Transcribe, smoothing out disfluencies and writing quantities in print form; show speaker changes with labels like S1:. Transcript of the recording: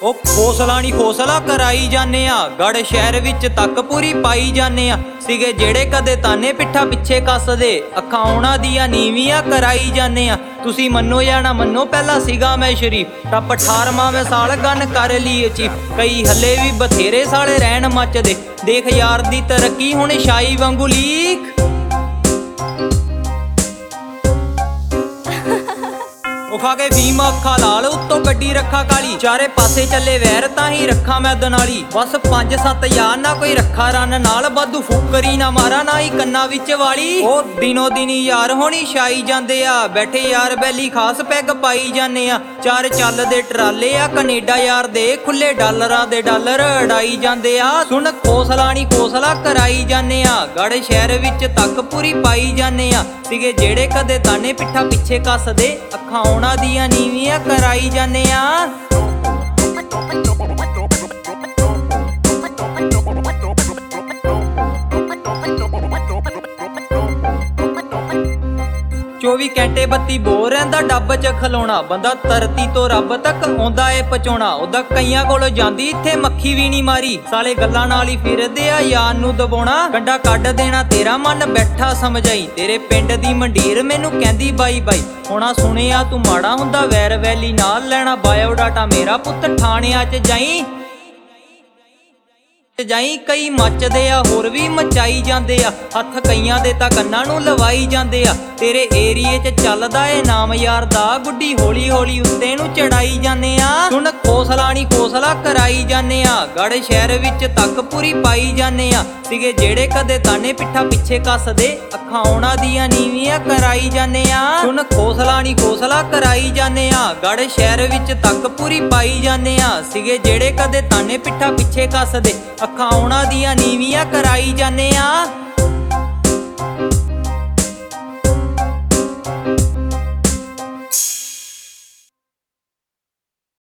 S1: ਉਹ ਖੋਸਲਾ ਨੀ ਖੋਸਲਾ ਕਰਾਈ ਜਾਨੇ ਆ, ਗੜ ਸ਼ਹਿਰ ਵਿੱਚ ਤੱਕ ਪੂਰੀ ਪਾਈ ਜਾਨੇ ਆ। ਸੀਗੇ ਜਿਹੜੇ ਕਦੇ ਤਾਨੇ ਪਿੱਠਾ ਪਿੱਛੇ ਕੱਸਦੇ, ਅੱਖਾਂ ਉਹਨਾਂ ਦੀਆਂ ਨੀਵੀਆਂ ਕਰਾਈ ਜਾਨੇ ਆ। ਤੁਸੀਂ ਮੰਨੋ ਜਾਂ ਨਾ ਮੰਨੋ, ਪਹਿਲਾਂ ਸੀਗਾ ਮੈਂ ਸ਼ਰੀਫ, ਟੱਪ 18ਵਾਂ ਮੈਂ ਸਾਲ ਗਨ ਕਰ ਲਈ ਚੀਫ। ਕਈ ਹੱਲੇ ਵੀ ਬਥੇਰੇ ਸਾਲੇ ਰਹਿਣ ਮੱਚਦੇ, ਦੇਖ ਯਾਰ ਦੀ ਤਰੱਕੀ ਹੁਣ ਸ਼ਾਈ ਵਾਂਗੂ ਲੀਕ। ਉਹ ਖਾ ਕੇ ਵੀਮਾ ਅੱਖਾਂ ਲਾਲ, ਉੱਤੋਂ ਗੱਡੀ ਰੱਖਾ ਕਾਲੀ, ਚਾਰੇ ਪਾਸੇ ਚੱਲੇ ਵੈਰ ਤਾਂ ਹੀ ਰੱਖਾਂ ਮੈਂ ਦਨਾਲੀ। ਬਸ 5-7 ਯਾਰ ਨਾ ਕੋਈ ਰੱਖਾ ਰਨ ਨਾਲ, ਵਾਧੂ ਫੁੱਕਰੀ ਨਾ ਮਾਰਾ ਨਾ ਹੀ ਕੰਨਾਂ ਵਿੱਚ ਵਾਲੀ। ਉਹ ਦਿਨੋ ਦਿਨੀ ਯਾਰ ਹੋਣੀ ਛਾਈ ਜਾਂਦੇ ਆ, ਬੈਠੇ ਯਾਰ ਬੈਲੀ ਖਾਸ ਪੈਗ ਪਾਈ ਜਾਂਦੇ ਆ। ਚਾਰ ਚੱਲਦੇ ਟਰਾਲੇ ਆ ਕੈਨੇਡਾ ਯਾਰ ਦੇ, ਖੁੱਲੇ ਡਾਲਰਾਂ ਦੇ ਡਾਲਰ ਅੜਾਈ ਜਾਂਦੇ ਆ। ਸੁਣ ਖੋਸਲਾ ਨੀ ਖੋਸਲਾ ਕਰਾਈ ਜਾਂਦੇ ਆ, ਗੜ ਸ਼ਹਿਰ ਵਿੱਚ ਤੱਕ ਪੂਰੀ ਪਾਈ ਜਾਂਦੇ ਆ। ਸੀਗੇ ਜਿਹੜੇ ਕਦੇ ਤਾਨੇ ਪਿੱਠਾ ਪਿੱਛੇ ਕੱਸਦੇ, ਅੱਖਾਂ ਉਹਨਾਂ ਦੀਆਂ ਨੀਵੀਆਂ ਕਰਾਈ ਜਾਂਦੇ ਆ। 24 ਘੰਟੇ ਬੱਤੀ ਬੋ ਰਹਿੰਦਾ ਡੱਬ 'ਚ ਖਲੋਣਾ, ਬੰਦਾ ਧਰਤੀ ਤੋਂ ਰੱਬ ਤੱਕ ਆਉਂਦਾ ਏ ਪਹੁੰਚਾਉਣਾ। ਉਹਦਾ ਕਈਆਂ ਕੋਲੋਂ ਜਾਂਦੀ ਇੱਥੇ ਮੱਖੀ ਵੀ ਨਹੀਂ ਮਾਰੀ, ਸਾਲੇ ਗੱਲਾਂ ਨਾਲ ਹੀ ਫਿਰਦੇ ਆ ਯਾਰ ਨੂੰ ਦਬਾਉਣਾ। ਕੰਡਾ ਕੱਢ ਦੇਣਾ ਤੇਰਾ ਮਨ ਬੈਠਾ ਸਮਝਾਈ, ਤੇਰੇ ਪਿੰਡ ਦੀ ਮੰਡੀਰ ਮੈਨੂੰ ਕਹਿੰਦੀ ਬਾਈ ਬਾਈ। ਹੋਣਾ ਸੁਣਿਆ ਤੂੰ ਮਾੜਾ ਹੁੰਦਾ ਵੈਰ ਵੈਲੀ ਨਾਲ ਲੈਣਾ, ਬਾਇਓਡਾਟਾ ਮੇਰਾ ਪੁੱਤ ਥਾਣਿਆਂ 'ਚ ਜਾਈ ਜਾਈ। ਕਈ ਮੱਚਦੇ ਆ ਹੋਰ ਵੀ ਮਚਾਈ ਜਾਂਦੇ ਆ, ਹੱਥ ਕਈਆਂ ਦੇ ਤਾਂ ਕੰਨਾਂ ਨੂੰ ਲਵਾਈ ਜਾਂਦੇ ਆ। ਤੇਰੇ ਏਰੀਏ 'ਚ ਚੱਲਦਾ ਏ ਨਾਮ ਯਾਰ ਦਾ, ਗੁੱਡੀ ਹੌਲੀ ਹੌਲੀ ਉੱਤੇ ਨੂੰ ਚੜਾਈ ਜਾਂਦੇ ਆ। ਸੁਣ ਖੋਸਲਾ ਨੀ ਖੋਸਲਾ ਕਰਾਈ ਜਾਂਦੇ ਆ, ਗੜ ਸ਼ਹਿਰ ਵਿੱਚ ਤੱਕ ਪੂਰੀ ਪਾਈ ਜਾਂਦੇ ਆ। ਸੀਗੇ ਜਿਹੜੇ ਕਦੇ ਤਾਨੇ ਪਿੱਠਾ ਪਿੱਛੇ ਕੱਸਦੇ, ਅੱਖਾਂ ਉਹਨਾਂ ਦੀਆਂ ਨੀਵੀਆਂ ਕਰਾਈ ਜਾਂਦੇ ਆ। ਸੁਣ ਖੋਸਲਾ ਨੀ ਖੋਸਲਾ ਕਰਾਈ ਜਾਂਦੇ ਆ, ਗੜ ਸ਼ਹਿਰ ਵਿੱਚ ਤੱਕ ਪੂਰੀ ਪਾਈ ਜਾਂਦੇ ਆ। ਸੀਗੇ ਜਿਹੜੇ ਕਦੇ ਤਾਨੇ ਪਿੱਠਾ ਪਿੱਛੇ ਕੱਸਦੇ, ਅੱਖਾਂ ਉਹਨਾਂ ਦੀਆਂ ਨੀਵੀਆਂ ਕਰਾਈ ਜਾਂਦੇ ਆ।